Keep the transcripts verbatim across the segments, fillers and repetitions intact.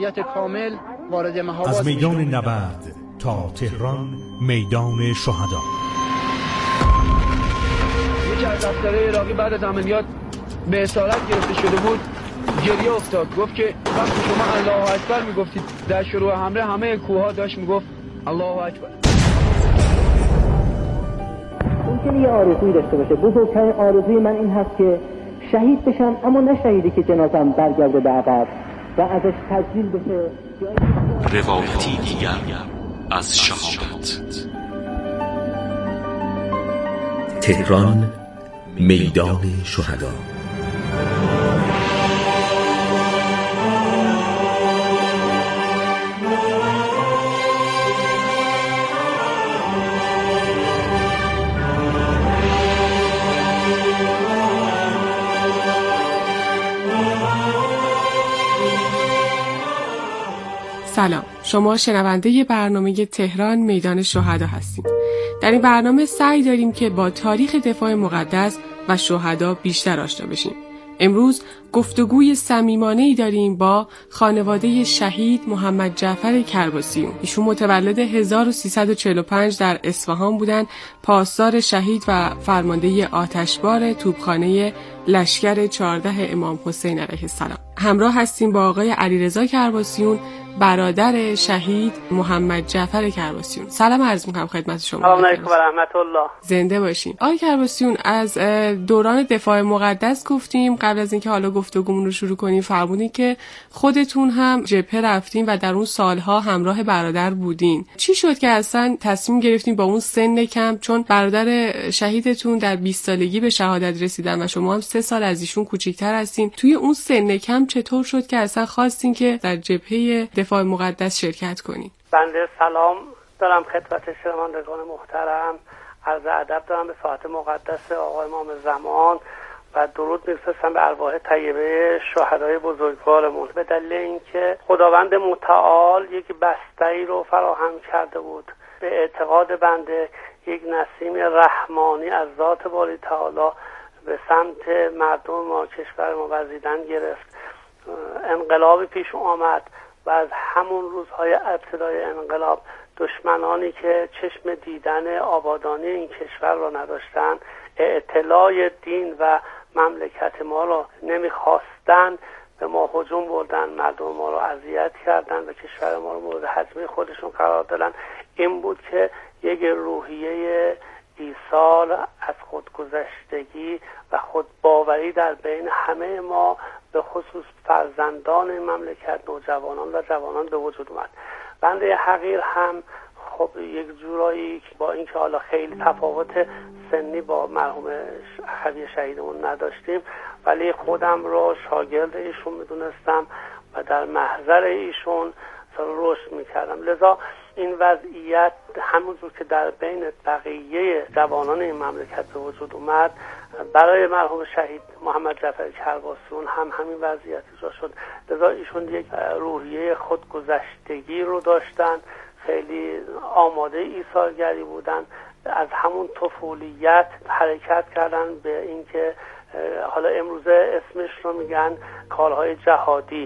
مسئولیت کامل وارد محابات. از میدان نبرد تا تهران، میدان شهدا. یکی از افسرهای عراقی بعد از عملیات به اسارت گرفته شده بود، گریه افتاد. گفت که وقتی شما الله اکبر میگفتید در شروع حمله، همه کوهها داشت میگفت الله اکبر. ممکنه یه آرزویی داشته باشه. بزرگترین آرزوی من این هست که شهید بشم، اما نه شهیدی که جنازم برگرده به عقب و ازش تجلیل بشه. روایتی دیگر از شهادت. تهران، میدان شهدا. سلام، شما شنونده برنامه تهران میدان شهدا هستید. در این برنامه سعی داریم که با تاریخ دفاع مقدس و شهدا بیشتر آشنا بشیم. امروز گفتگوی صمیمانه‌ای داریم با خانواده شهید محمد جعفر کرباسیون. ایشون متولد هزار و سیصد و چهل و پنج در اصفهان بودند، پاسدار شهید و فرمانده آتشبار توپخانه لشکر چهارده امام حسین علیه السلام. همراه هستیم با آقای علیرضا کرباسیون، برادر شهید محمد جعفر کرباسیون. سلام عرض می‌کنم خدمت شما. سلام علیکم و رحمت الله. زنده باشین. آقای کرباسیون، از دوران دفاع مقدس گفتیم. قبل از اینکه حالا گفتگومون رو شروع کنیم فرمودین که خودتون هم جبهه رفتین و در اون سالها همراه برادر بودین. چی شد که اصلا تصمیم گرفتین با اون سن کم، چون برادر شهیدتون در بیست سالگی به شهادت رسیدن و شما هم سه سال از ایشون کوچیک‌تر هستین، توی اون سن کم چطور شد که اصلا خواستین که در جبهه دفاع مقدس شرکت کنین؟ بنده سلام دارم خدمت شنوندگان محترم، عرض ادب دارم به ساعت مقدس آقای امام زمان و درود می‌فرستم به ارواح طیبه شهدای بزرگوارمون. به دلیل اینکه خداوند متعال یک بسته‌ای رو فراهم کرده بود، به اعتقاد بنده یک نسیم رحمانی از ذات باری تعالی به سمت مردم ما، کشور ما وزیدن گرفت. انقلاب پیش آمد و از همون روزهای ابتدای انقلاب دشمنانی که چشم دیدن آبادانی این کشور را نداشتند، اطلاع دین و مملکت ما را نمیخواستند، به ما هجوم بردن، مردم ما را اذیت کردن و کشور ما را مورد هجمه خودشون قرار دادن. این بود که یک روحیه ایثار از خودگذشتگی و خودباوری در بین همه ما، به خصوص فرزندان این مملکت، نوجوانان و جوانان به وجود اومد. بنده حقیر هم خب یک جورایی با اینکه حالا خیلی تفاوت سنی با مرحوم اخوی شهیدمون نداشتیم، ولی خودم رو شاگرد ایشون میدونستم و در محضر ایشون رشد میکردم. لذا این وضعیت همونجور که در بین بقیه جوانان این مملکت به وجود اومد، برای مرحوم شهید محمد جعفر کرباسیون هم همین وضعیت ایجاد شد. لذا ایشون یک روحیه خودگذشتگی رو داشتن، خیلی آماده ایثارگری بودن، از همون طفولیت حرکت کردن به اینکه حالا امروزه اسمش رو میگن کارهای جهادی.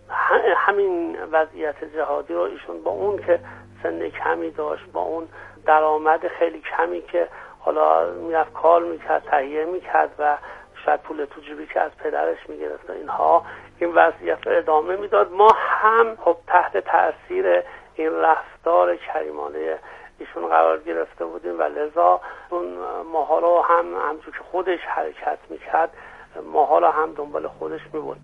همین وضعیت جهادی رو ایشون با اون که سن کمی داشت، با اون درآمد خیلی کمی که حالا میرفت کار میکرد، تهیه میکرد و شاید پول تو جیبی که از پدرش میگرفت اینها، این وضعیت رو ادامه میداد. ما هم خب تحت تأثیر این رفتار کریمانه ایشون قرار گرفته بودیم و لذا اون ماها رو هم همچون که خودش حرکت میکرد، ماها رو هم دنبال خودش میبود.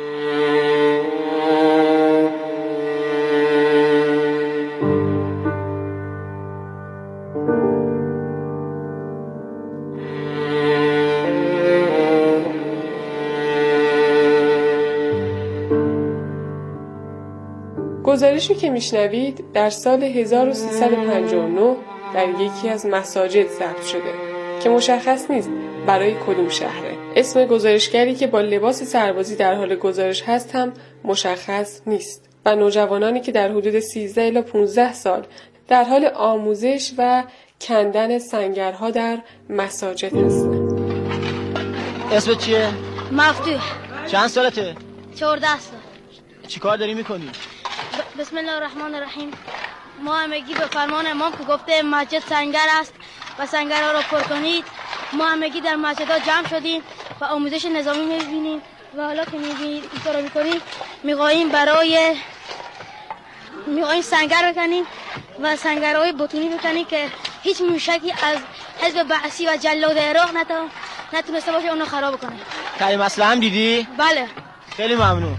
گزارشی که میشنوید در سال هزار و سیصد و پنجاه و نه در یکی از مساجد ضبط شده که مشخص نیست برای کدوم شهره. اسم گزارشگری که با لباس سربازی در حال گزارش هست هم مشخص نیست و نوجوانانی که در حدود سیزده الی پانزده سال در حال آموزش و کندن سنگرها در مساجد هستند. اسمت چیه؟ مفتوح. چند سالته؟ چهارده سال. چی کار داری میکنی؟ بسم الله الرحمن الرحیم. ما همگی به فرمان امام که گفته مسجد سنگر است و سنگرها را پر کنید، ما همگی در مسجدها جمع شدیم و آموزش نظامی می‌بینیم و حالا که می‌بینید این کارو می‌کنیم می‌خواهیم برای می‌خواهیم سنگر بکنیم و سنگرهای بتونی بکنیم که هیچ موشکی از حزب بعثی و جلاد عراق نتونسته باشه اونو خراب کنه. کریم اسلام دیدی؟ بله. خیلی ممنون.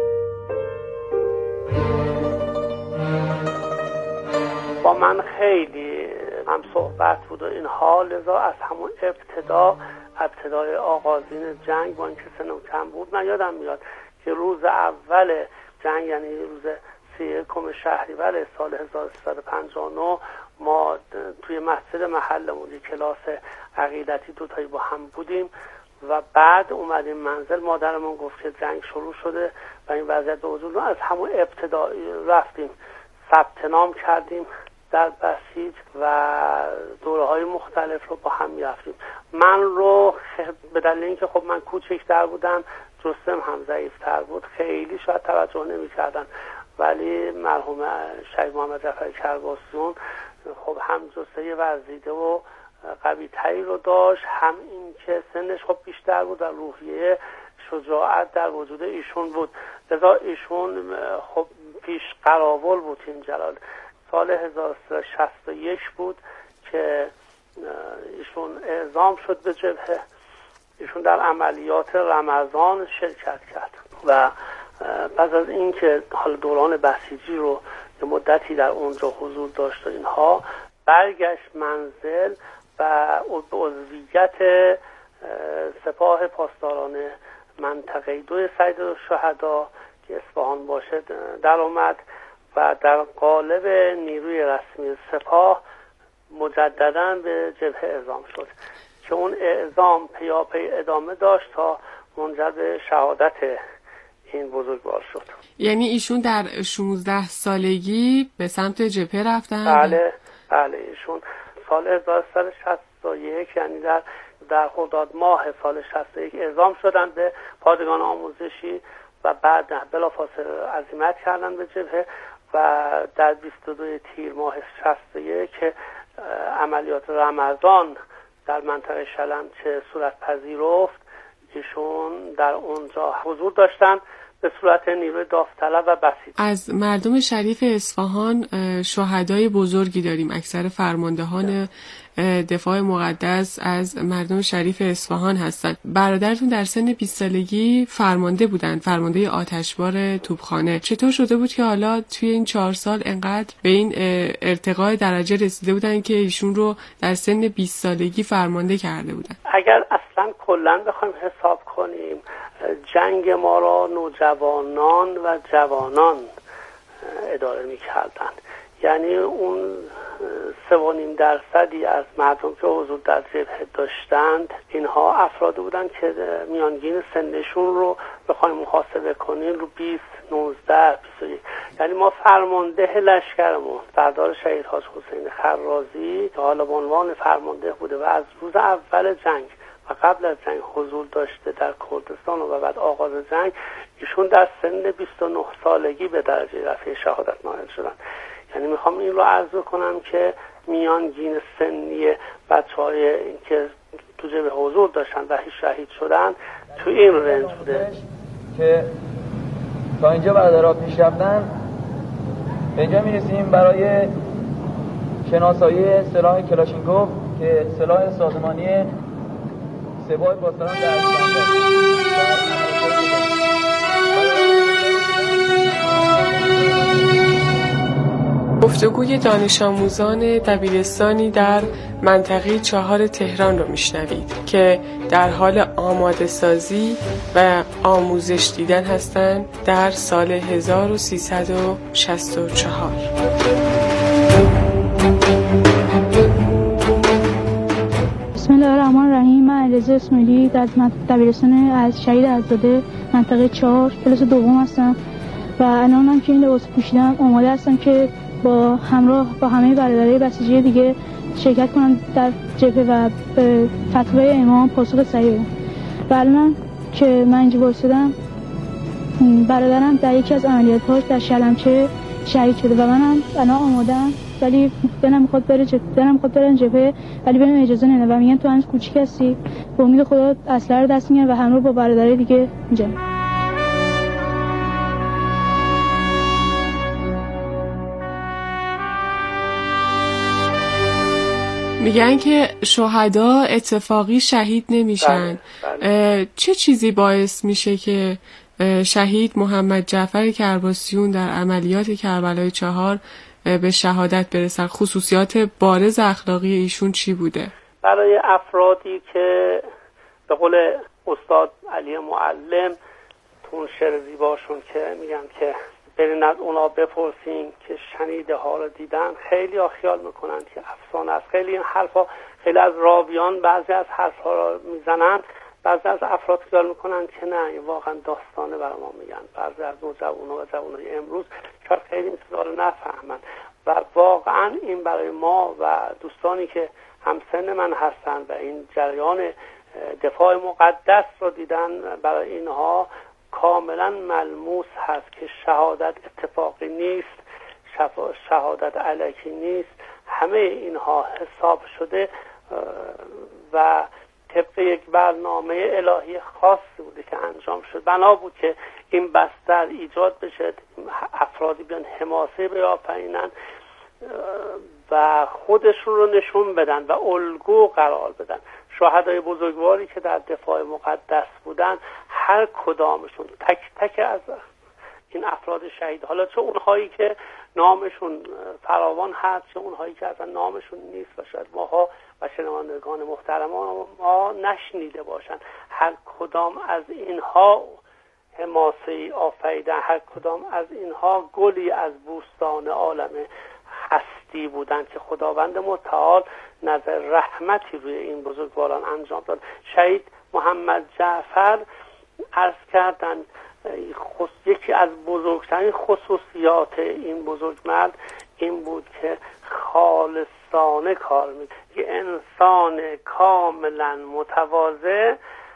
با من خیلی هم صحبت بود و اینها، لذا از همون ابتدا ابتدای آغازین جنگ با اینکه سنم کم بود، من یادم میاد که روز اول جنگ یعنی روز سی و یکم شهریور سال هزار و سیصد و پنجاه و نه ما توی مسجد محلمون یک کلاس عقیدتی دوتایی با هم بودیم و بعد اومدیم منزل. مادرمون گفت که جنگ شروع شده و این وضعیت به وجود. از همون ابتدا رفتیم ثبت نام کردیم در بسیج و دوره های مختلف رو با هم میرفتیم. من رو به دلیل اینکه خب من کوچکتر بودم، جسم هم ضعیفتر بود، خیلی شاید توجه نمی کردن، ولی مرحوم شهید محمد جعفری کرباسیون خب هم جثه ورزیده و قوی تری رو داشت، هم این که سنش خب بیشتر بود و روحیه شجاعت در وجود ایشون بود، لذا ایشون خب پیش قراول بود. این جلال سال هزار و سیصد و شصت و یک بود که ایشون اعزام شد به جبهه. ایشون در عملیات رمضان شرکت کرد و بعد از این که حال دوران بسیجی رو یه مدتی در اونجا حضور داشت و اینها، برگشت منزل و به عضویت سپاه پاسداران منطقه دو سید الشهدا که اصفهان باشد در اومد و در قالب نیروی رسمی سپاه مجددا به جبهه اعزام شد که اون اعزام پیاپی ادامه داشت تا منجر به شهادت این بزرگوار شد. یعنی ایشون در شانزده سالگی به سمت جبهه رفتن؟ بله بله، ایشون سال هزار و سیصد و شصت و یک یعنی در در خرداد ماه سال شصت و یک اعزام شدن به پادگان آموزشی و بعد بلافاصله عزیمت کردن به جبهه و در بیست و دو تیر ماه شصت و یک که عملیات رمضان در منطقه شلمچه صورت پذیرفت، ایشون در اونجا حضور داشتن به صورت نیروی داوطلب و بسیج. از مردم شریف اصفهان شهدای بزرگی داریم. اکثر فرماندهان دفاع مقدس از مردم شریف اصفهان هستند. برادرتون در سن بیست سالگی فرمانده بودند، فرمانده آتشبار توپخانه. چطور شده بود که حالا توی این چهار سال انقدر به این ارتقاء درجه رسیده بودن که ایشون رو در سن بیست سالگی فرمانده کرده بودن؟ اگر اصلا کلا بخوایم حساب کنیم، جنگ ما را نوجوانان و جوانان اداره می‌کردند. یعنی اون سه و نیم درصدی از مردم که حضور در جبهه داشتند، اینها افراد بودند که میانگین سنشون رو بخوایم محاسبه کنیم رو بیست، نوزده، بیست و یک. یعنی ما فرمانده لشکرمون سردار شهید حاج حسین خرازی که حالا به عنوان فرمانده بوده و از روز اول جنگ و قبل از جنگ حضور داشته در کردستان و بعد آغاز جنگ، ایشون در سن بیست و نه سالگی به درجه رفیع شهادت نائل شدن. یعنی میخوام این رو عرض کنم که میانگین سنی بچه‌های که تو جبهه حضور داشتن و شهید شدن تو این رنج بوده که تا اینجا برادرها پیش رفتن. به اینجا میرسیم برای شناسایی سلاح کلاشینکوف که سلاح سازمانی سپاه پاسداران در گفتگوی دانش آموزان دبیرستانی در منطقه چهار تهران رو میشنوید که در حال آماده سازی و آموزش دیدن هستند در سال هزار و سیصد و شصت و چهار. بسم الله الرحمن الرحیم. من علیرضا اسماعیلی در دبیرستان از شهید عزاده منطقه چهار کلاس دوم هستم و الانم که این لباس پوشیدم آماده هستم که با همراه با همه برادرای بسیجی دیگه شرکت کنم در جبهه و به فتوای امام پاسخ صحیح بدم. و الان که من اینجا وایسادم، برادرم در یکی از عملیات‌هاش در شلمچه شهید شده و منم الان آمادم، ولی دلم میخواد بره جبهه، دلم میخواد برم جبهه، ولی بهم اجازه نمیدن و میگن تو هنوز کوچیک هستی. به امید خدا اسلحه رو دست میگیرن و همراه با برادرای دیگه میجن. میگن که شهدا اتفاقی شهید نمیشن. بله، بله. چه چیزی باعث میشه که شهید محمد جعفر کرباسیون در عملیات کربلای چهار به شهادت برسن؟ خصوصیات بارز اخلاقی ایشون چی بوده؟ برای افرادی که به قول استاد علی معلم تون شعر زیباشون که میگن که برین از اونا بپرسین که شنیده ها رو دیدن، خیلی ها خیال میکنن که افسانه است. خیلی این حرفا، خیلی از راویان بعضی از حرفا رو میزنن، بعضی از افراد خیال میکنن که نه این واقعا داستانه برای ما میگن. بعضی از نوجوانا و جوانای امروز شاید خیلی این چیزا رو نفهمن و واقعا این برای ما و دوستانی که همسن من هستن و این جریان دفاع مقدس رو دیدن، برای اینها کاملا ملموس هست که شهادت اتفاقی نیست، شهادت الکی نیست. همه اینها حساب شده و طبق یک برنامه الهی خاصی بوده که انجام شد. بنا بود که این بستر ایجاد بشه، افرادی بیان حماسه بیافرینن و خودشون رو نشون بدن و الگو قرار بدن. شهدای بزرگواری که در دفاع مقدس بودن، هر کدامشون تک تک از این افراد شهید، حالا چه اونهایی که نامشون فراوان هست چه اونهایی که اصلا نامشون نیست و شاید ماها و شنوندگان محترم ما نشنیده باشن، هر کدام از اینها حماسه‌ای آفریدن، هر کدام از اینها گلی از بوستان عالم هستی بودن که خداوند متعال نظر رحمتی روی این بزرگواران انجام داد. شهید محمد جعفر عرض کردن یکی از بزرگترین خصوصیات این بزرگمرد این بود که خالصانه کار می‌کرد، یه انسان کاملا متواضع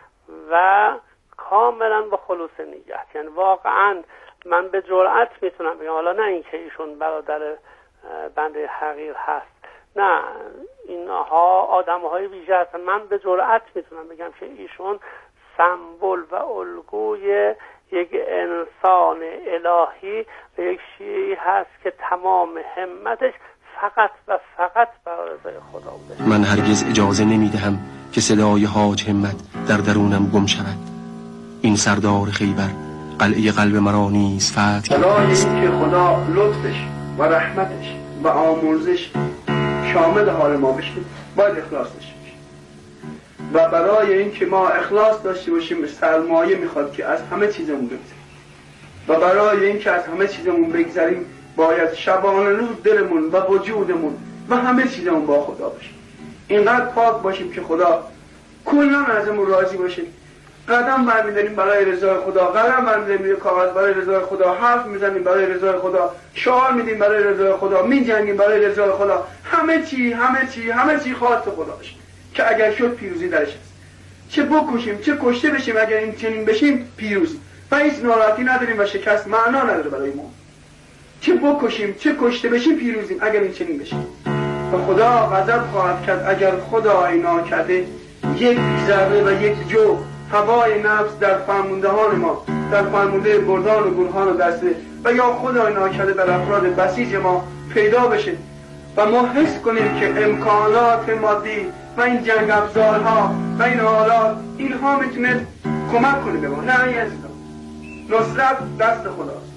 و کاملا با خلوص نیت. یعنی واقعا من به جرئت میتونم بگم، حالا نه اینکه ایشون برادر بنده حقیر هست، نه اینها آدم‌های ویژه هستن، من به جرئت میتونم بگم که ایشون سمبل و الگوی یک انسان الهی و یک شیعی هست که تمام همتش فقط و فقط برای رضای خدا بوده. من هرگز اجازه نمیدهم که صدای حاج همت در درونم گم شود. این سردار خیبر قلعه قلب مرا نیز فتح کرده است. برای اینکه خدا لطفش و رحمتش و آمرزش شامل حال ما بشه باید اخلاص داشته باشیم و برای اینکه ما اخلاص داشته باشیم سرمایه میخواد که از همه چیزمون بگذاریم و برای اینکه از همه چیزمون بگذاریم باید شبانه روز دلمون و وجودمون و همه چیزمون با خدا باشه. اینقدر پاک باشیم که خدا کلا ازمون راضی باشه. قدم برمی‌داریم برای رضای خدا، قدم برمی‌داریم روی کاغذ برای رضای خدا، حرف میزنیم برای رضای خدا، شعار میدیم برای رضای خدا، میجنگیم برای رضای خدا. همه چی همه چی همه چی خواست خدا باشه که اگر شد پیروزی درش هست. چه بکشیم چه کشته بشیم، اگر این چنین بشیم پیروزی و هیچ ناراحتی نداریم و شکست معنا نداره برای ما. چه بکشیم چه کشته بشیم پیروزیم اگر این چنین بشیم. و خدا غضب خواهد کرد اگر خدای ناکرده یک ذره و یک جو هوای نفس در فرماندهان ما، در فرمانده بردان و گلهان و دسته و یا خدای ناکرده در افراد بسیج ما پیدا بشه و ما حس کنیم که امکانات مادی و این جنگ افزارها و این حالات اینها میتونه کمک کنه به ما. نه این عزیزان، نصرت دست خداست.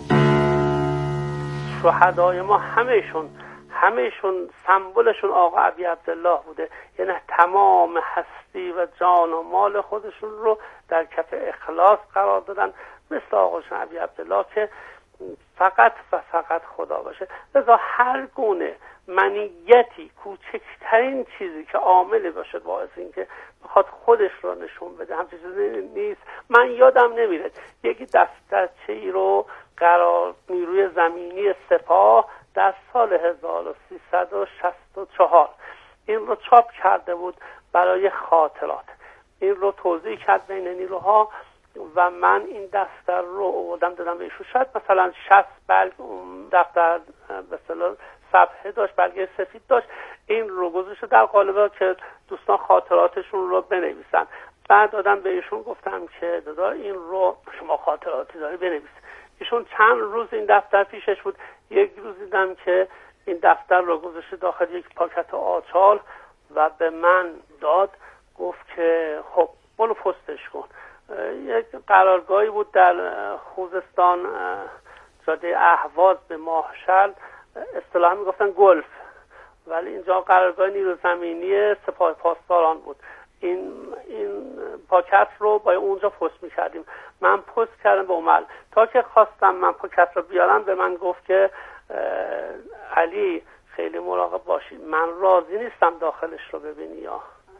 شهدای ما همهشون همهشون سمبلشون آقا ابی عبدالله بوده، یعنی تمام هستی و جان و مال خودشون رو در کف اخلاص قرار دادن، مثل آقاشون ابی عبدالله که فقط و فقط خدا باشه. لذا هر گونه منیتی، کوچکترین چیزی که عاملی باشه باعث این که بخواد خودش رو نشون بده همچین چیزی نیست. من یادم نمیره یکی دفترچه‌ای رو قرار نیروی زمینی سپاه در سال هزار و سیصد و شصت و چهار این رو چاپ کرده بود برای خاطرات. این رو توضیح کرد بین نیروها و من این دفتر رو آوردم دادم به ایشون. شاید مثلا شصت بلک دفتر به اصطلاح صفحه داشت، بلکه سفید داشت. این رو گذاشته در قالب که دوستان خاطراتشون رو بنویسن. بعد دادم به ایشون گفتم که دادا این رو شما خاطراتی داری بنویس. ایشون چند روز این دفتر پیشش بود. یک روز دیدم که این دفتر رو گذاشته داخل یک پاکت آچال و به من داد. گفت که خب برو پستش کن. یک قرارگاهی بود در خوزستان، جاده اهواز به ماهشل، اصطلاحا میگفتن گلف، ولی اینجا قرارگاه نیرو زمینی سپاه پاسداران بود. این این پاکت رو با اونجا پست میکردیم. من پست کردم به عمل. تا که خواستم من پاکت رو بیارم به من گفت که علی خیلی مراقب باشی، من راضی نیستم داخلش رو ببینی یا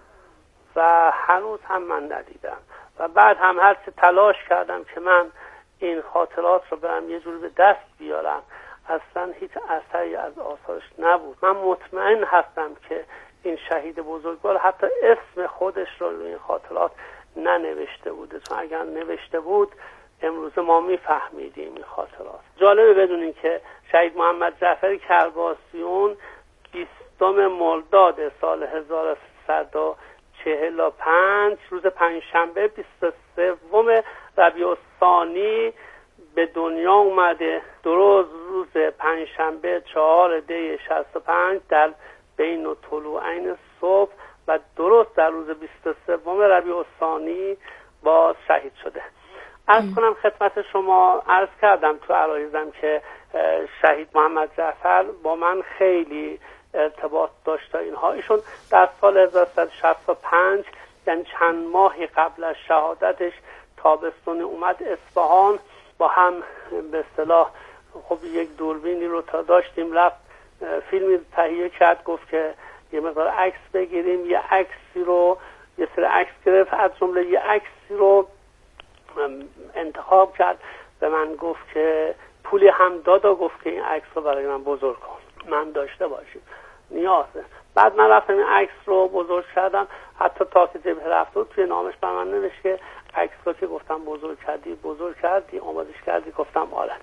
و هنوز هم من ندیدم. و بعد هم هر چه تلاش کردم که من این خاطرات رو برم یه جوری به دست بیارم، اصلا هیچ اثری از آثارش نبود. من مطمئن هستم که این شهید بزرگوار حتی اسم خودش رو روی این خاطرات ننوشته بوده، چون اگر نوشته بود امروز ما میفهمیدیم این خاطرات. جالبه بدونین که شهید محمد جعفری کرباسیون بیستم مرداد سال هزار و سیصد و چهل و پنج روز پنجشنبه بیست و سوم ربیع الثانی به دنیا اومده. درست روز پنجشنبه چهار دی شصت و پنج در بین و طلوعین صبح و درست در روز بیست و سوم ربیع الثانی باز شهید شده. عرض کنم خدمت شما، عرض کردم تو عرایزم که شهید محمد جعفر با من خیلی ارتباط داشت. اینها ایشون در سال هزار و سیصد و شصت و پنج یعنی چند ماهی قبل از شهادتش تابستون اومد اصفهان، با هم به اصطلاح خب یک دوربینی رو تا داشتیم رفت فیلمی تهیه کرد، گفت که یه مقدار عکس بگیریم. یه عکسی رو یه سری عکس گرفت، از جمله یه عکسی رو انتخاب کرد. به من گفت که پولی هم داد و گفت که این عکس رو برای من بزرگ کن، من داشته باشیم نیازه. بعد من رفتم این عکس رو بزرگ کردم. حتی تا که جبهه رفت بود توی نامش بر من نوشت که عکس رو که گفتم بزرگ کردی بزرگ کردی آمادش کردی. گفتم آره.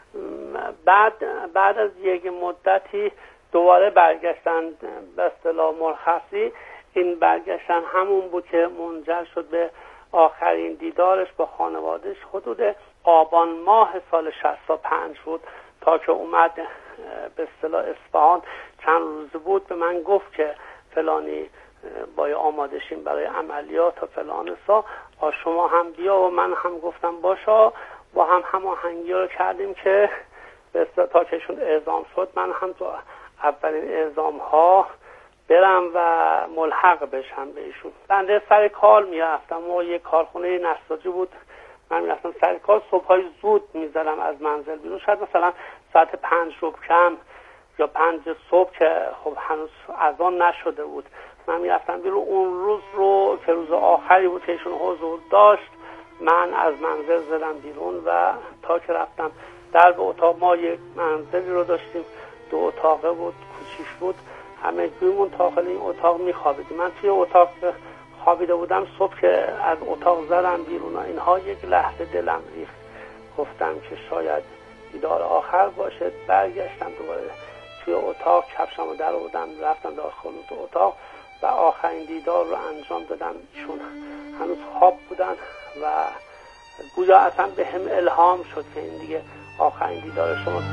بعد بعد از یک مدتی دوباره برگشتن به اصطلاح مرخصی. این برگشتن همون بود که منجر شد به آخرین دیدارش با خانوادهش. حدود آبان ماه سال شصت و پنج بود تا که اومد به اصطلاح اصفهان. چند روز بود به من گفت که فلانی با آمادشیم برای عملیات و فلان سا، شما هم بیا. و من هم گفتم باشا. با هم هماهنگی رو کردیم که به اصطلاح تا که ایشون اعزام شد من هم تو اولین اعزام ها برم و ملحق بشم به ایشون. بنده سر کار میرفتم و یک کارخونه نساجی بود. من میرفتم سر کار، صبحای زود میزدم از منزل بیرون، شاید مثلا ساعت پنج صبح کم یا پنج صبح که خب هنوز اذان نشده بود. من میرفتم بیرون. اون روز رو که روز آخری بود که ایشون حضور داشت، من از منزل زدم بیرون و تا که رفتم در به اتاق، ما یک منزلی رو داشتیم، دو اتاقه بود، کوچیک بود، همه گویمون داخل این اتاق میخوابیدیم. من توی اتاق خوابیده بودم. صبح که از اتاق زدم بیرون اینها یک لحظه دلم ریخت. گفتم که شاید دیدار آخر باشه. برگشتم دوباره توی اتاق، کفشم رو در آوردم رفتم داخل اتاق و آخرین دیدار رو انجام دادم. ایشون هنوز خواب بودن و گویا اصلا به هم الهام شد که این دیگه آخرین دیدار شما.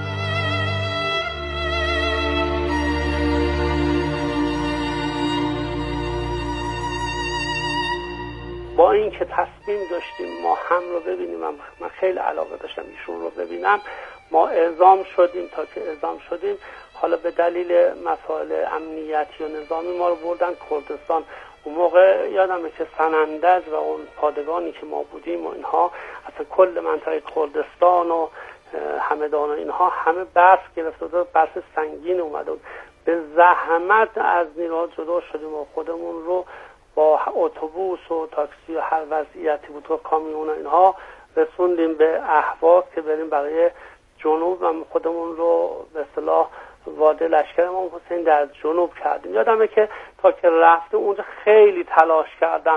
با این که تصمیم داشتیم ما هم رو ببینیم، من خیلی علاقه داشتم ایشون رو ببینم، ما اعزام شدیم. تا که اعزام شدیم حالا به دلیل مسائل امنیتی و نظامی ما رو بردن کردستان. اون موقع یادمه که سنندج و اون پادگانی که ما بودیم و اینها، اصلا کل منطقه کردستان و همدان و اینها همه برف گرفته بود، برف سنگین اومده بود. به زحمت از نیروها جدا شدیم و خودمون رو با اتوبوس و تاکسی و هر وضعیتی بود و کامیون و اینها رسوندیم به اهواز که بریم برای جنوب و خودمون رو به اصطلاح واده لشکر امام حسین در جنوب کردیم. یادمه که تا که رفتیم اونجا خیلی تلاش کردم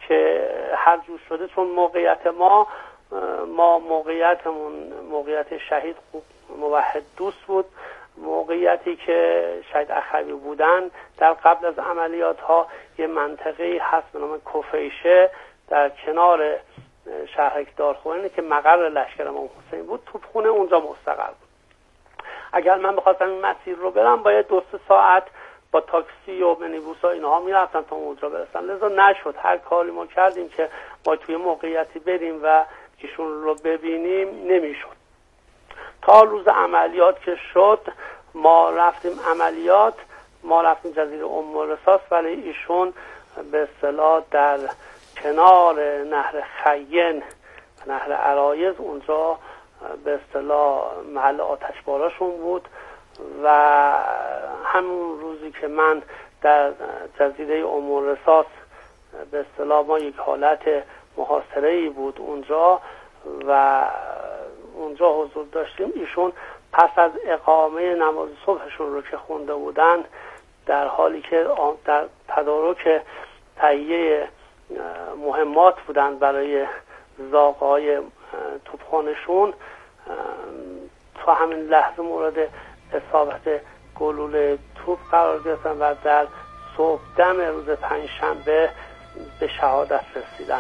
که هر جور شده، چون موقعیت ما ما موقعیتمون موقعیت شهید خوب موحد دوست بود. موقعیتی که شهید اخوی بودن در قبل از عملیات ها یه منطقه هست به نام کفیشه در کنار شهرک دارخوینه که مقر لشکر امام حسین بود. توپخونه اونجا مستقر بود. اگر من بخواستم این مسیر رو برم باید دو سه ساعت با تاکسی و منیبوس ها اینها میرفتن تا اونجا برسن. لذا نشد. هر کاری ما کردیم که ما توی موقعیتی بریم و ایشون رو ببینیم نمیشد. تا روز عملیات که شد ما رفتیم عملیات، ما رفتیم جزیره ام رساس، ولی ایشون به اصطلاح در کنار نهر خین و نهر عرایض اونجا به اصطلاح محل آتشباراشون بود و همون روزی که من در جزیره ام رساس به اصطلاح ما یک حالت محاصره‌ای بود اونجا و اونجا حضور داشتیم. ایشون پس از اقامه نماز صبحشون رو که خونده بودن در حالی که در تدارک تهیه مهمات بودن برای زاغای توپخانه‌شون، تا همین لحظه مورد اصابت گلوله توپ قرار گرفتن و در صبح دم روز پنجشنبه به شهادت رسیدن.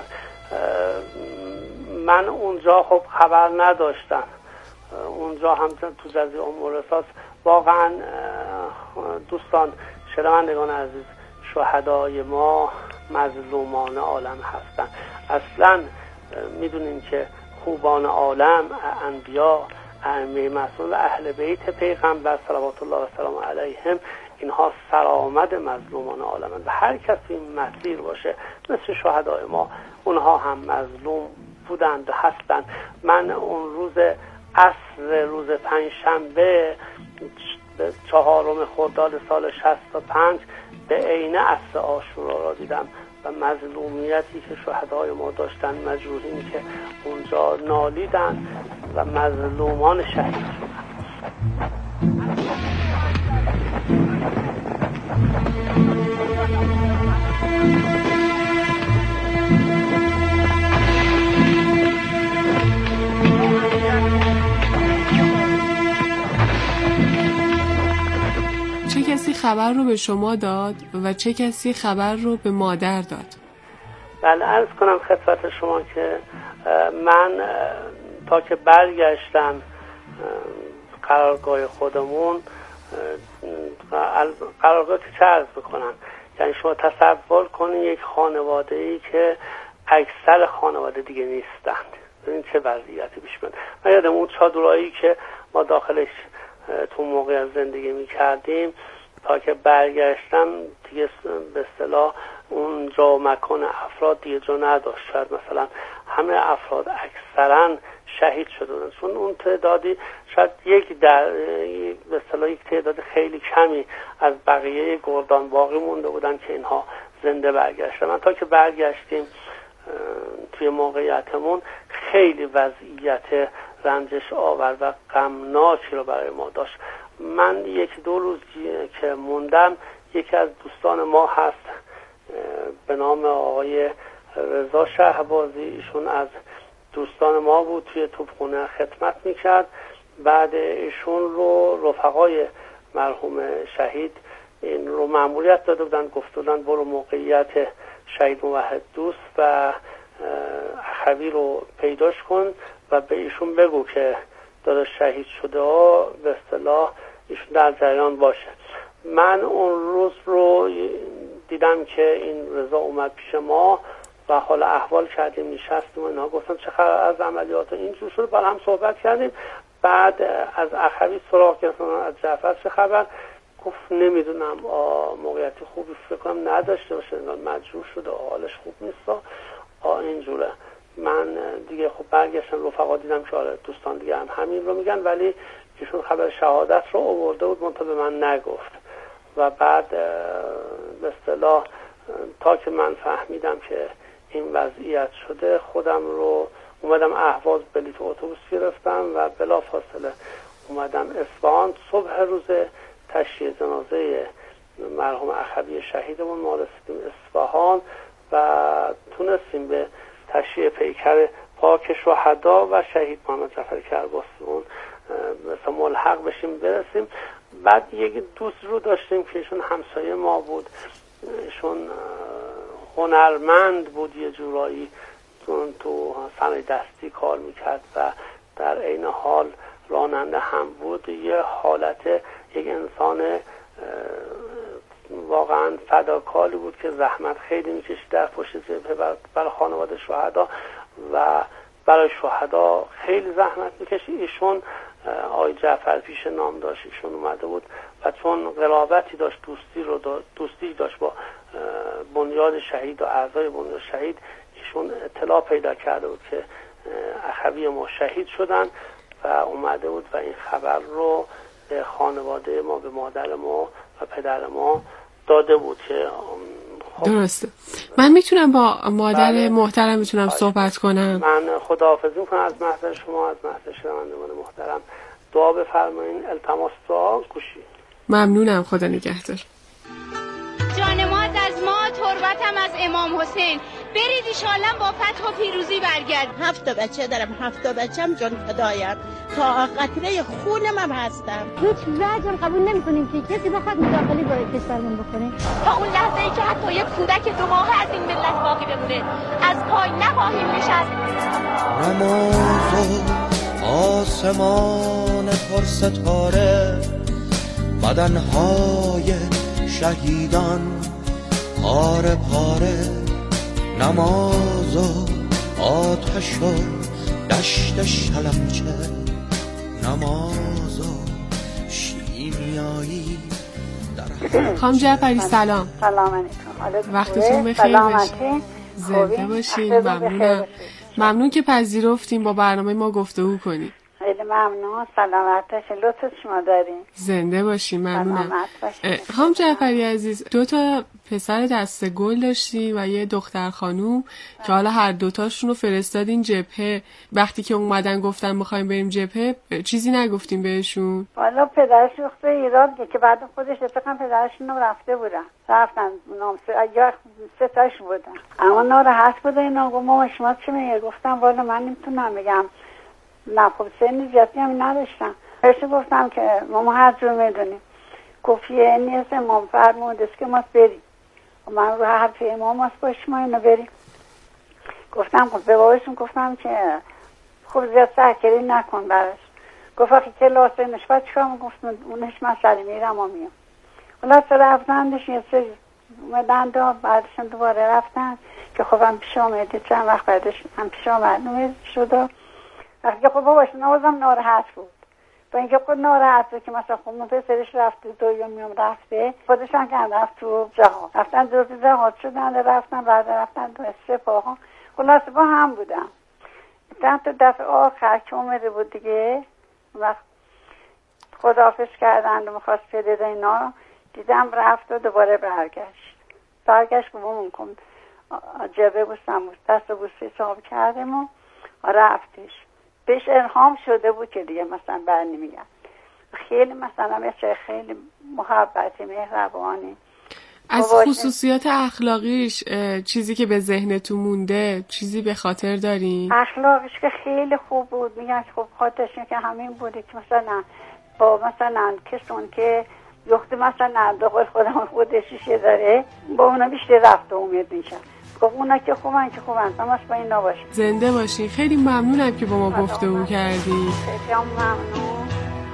من اونجا خب خبر نداشتم. اونجا هم تو جزیره ام رساس واقعا دوستان شنوندگان عزیز، شهدای ما مظلومان عالم هستن. اصلا میدونین که خوبان عالم، انبیا، ائمه معصومین و اهل بیت پیغمبر صلوات الله و سلام علیهم، اینها سرآمد مظلومان عالمن و هر کسی این مسیر باشه مثل شهدای ما، اونها هم مظلوم بودند و هستند. من اون روز عصر روز پنجشنبه چهارم خرداد سال شصت و پنج به عین عصر عاشورا را دیدم و مظلومیتی که شهدای ما داشتن، مجروحین که اونجا نالیدن و مظلومان شهید شدن. چه کسی خبر رو به شما داد و چه کسی خبر رو به مادر داد؟ بله، عرض کنم خدمت شما که من تا که برگشتم قرارگاه خودمون، قرارگاه که چه عرض بکنم، یعنی شما تصور کنید یک خانواده‌ای که اکثر خانواده دیگه نیستند، ببین چه وضعیتی پیش میاد. من یادم اون چادرایی که ما داخلش تو موقع زندگی میکردیم، تا که برگشتم دیگه به اصطلاح اون جا و مکان افراد دیگه جا نداشت. شاید مثلا همه افراد اکثرا شهید شده بودن، چون اون تعدادی شاید یک در به اصطلاح یک تعداد خیلی کمی از بقیه گردان باقی مونده بودن که اینها زنده برگشتن. من تا که برگشتیم توی موقعیتمون خیلی وضعیت رنجش آور و غمناکی رو برای ما داشت. من یک دو روز که موندم، یکی از دوستان ما هست به نام آقای رضا شهبازی، ایشون از دوستان ما بود، توی توپخونه خدمت میکرد. بعد ایشون رو رفقای مرحوم شهید این رو مأموریت داده بودن، گفته بودن برو موقعیت شهید موحد دوست و اخوی رو پیداش کن و به ایشون بگو که داداش شهید شده ها به اصطلاح ایشون در جریان باشه. من اون روز رو دیدم که این رضا اومد پیش ما و حال احوال کردیم، نشستیم و اینا، گفتم چه خبر از عملیات اینجور شده، با هم صحبت کردیم. بعد از اخوی سراغ گرفتم، از جعفر چه خبر؟ گفت نمیدونم، موقعیت خوبی فکر کنم نداشته باشه، مجروح شده، حالش خوب نیست. آه اینجوره. من دیگه خب برگشتم، رفقا دیدم که آره دوستان دیگه هم همین رو میگن، ولی ایشون خبر شهادت رو آورده بود منتها به من نگفت. و بعد به اصطلاح تا که من فهمیدم که این وضعیت شده، خودم رو اومدم اهواز بلیط اتوبوس گرفتم و بلافاصله اومدم اصفهان. صبح روز تشییع جنازه مرحوم اخوی شهیدمون ما رسیدیم اصفهان و تونستیم به تشییع پیکر پاک شهدا و شهید محمد جعفر کرباسیون مثلا ملحق بشیم برسیم. بعد یک دوست رو داشتیم که ایشون همسایه ما بود، ایشون هنرمند بود، یه جورایی تو صنایع دستی کار میکرد و در عین حال راننده هم بود. یه حالت یک انسان واقعا فداکاری بود که زحمت خیلی میکشید در پشت جبهه برای خانواده شهدا و برای شهدا خیلی زحمت میکشید. ایشون آقای جعفر پیش نام داشت، ایشون اومده بود و چون قرابتی داشت، دوستی رو دا دوستی داشت با بنیاد شهید و اعضای بنیاد شهید، ایشون اطلاع پیدا کرده بود که اخوی ما شهید شدن و اومده بود و این خبر رو به خانواده ما، به مادر ما و پدر ما داده بود که خب درسته. من میتونم با مادر بله. محترم میتونم صحبت کنم؟ من خداحافظی میکنم از محضر شما، از محضر شنوندگان محترم. دعا بفرمایید، التماس دعا گوشی. ممنونم، خدا نگهدار. جانماز از ما، تربتم از امام حسین. برید ایشالله با فتح و پیروزی برگرد. هفت تا بچه دارم، هفت تا بچم جان فدایم، تا قطره خونم هم هستم. هیچ وجه قبول نمی‌کنیم که کسی بخواد مداخله با کشورمون بکنه. تا اون لحظه ای که حتی یک کودک دو ماهه از این ملت باقی بمونه، از پای نخواهیم نشست. نماز آسمان پر ستاره، بدنهای شهیدان پاره پاره، نماز و آتش و دشت شلمچه، نماز و شیمیایی. خانم جعفری سلام. سلام علیکم. وقتتون بخیر باشه. زنده باشین. ممنونم. ممنون که پذیرفتیم با برنامه ما گفتگو کنیم. خیلی ممنون. سلامت باشین. لطف شما دارین. زنده باشین. ممنونم. خانم جعفری عزیز، دو تا پسر دسته گل داشتی و یه دختر خانوم که حالا هر دوتاشون رو فرستادین جبهه. وقتی که اومدن گفتن می‌خوایم بریم جبهه، چیزی نگفتیم بهشون؟ والا پدرش رفته ایران که بعد خودش اتفاقا پدرشون رفته بودن. رفتن نام یا سه تاش بودن. اما ناراحت بود اینا. گفت مامان شما چی میگی؟ گفتم والا من نمیتونم بگم. نه خب سن زیادی هم نداشتم. بهش گفتم که ماما هر جور میدونیم. گفت یه نیست امام فرمود است که ما بریم. من رو حرف امام هست باش ما اینو بریم. گفتم خب به باباشون گفتم که خب زیاد سرکری نکن براش. گفت اخی که لاسه نشبت چکام گفت اونش مسئله میرم و میام. خلاصه رفتندش یه سری اومدن و بعدشون دوباره رفتن که خب هم پیش آمده چند وقت بعدش هم پیش آمده شد و وقتی که خب باباشون آوازم ناراحت بود. با اینکه خود ناراحت بود که مثلا خب اون پسرش رفته دو میام رفته، خودشان که رفت تو جهاد رفتن دو جهاد شدن رفتن بعد رفتن تو سپاه ها. خلاصه با هم بودم. چند تا دفعه آخر که اومده بود دیگه وقت خداحافظ کردن و میخواست پیده اینا دیدم رفت و دوباره برگشت برگشت که بومون کن جبه بستم دست بوستی صاحب کردیم و رفتش. بهش الهام شده بود که دیگه مثلا بر نمیگن. خیلی مثلا مثل خیلی محبتی مهربانی. از خصوصیات اخلاقیش چیزی که به ذهنتون مونده، چیزی به خاطر دارین؟ اخلاقش که خیلی خوب بود. میگن که خب خاطرش که همین بوده که مثلا با مثلا کسون که یخت مثلا داخل خودم خودشیشه داره با اونا بیشتر رفت و امید میشن. گفت اونا که خوبن که خوبن همش با این نباشه. زنده باشین. خیلی ممنونم که با ما گفتگو کردی. خیلی هم ممنون.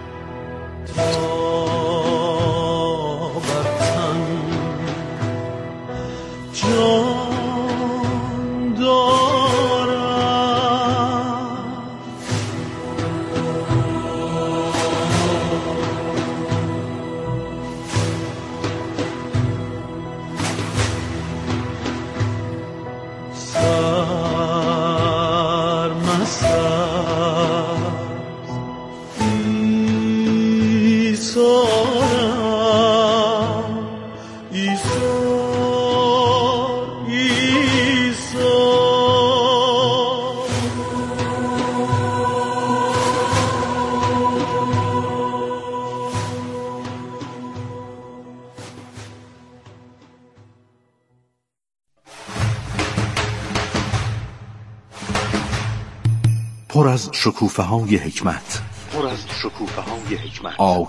جان دارم سرمست پر از شکوفه های حکمت، پر از شکوفه های حکمت، آب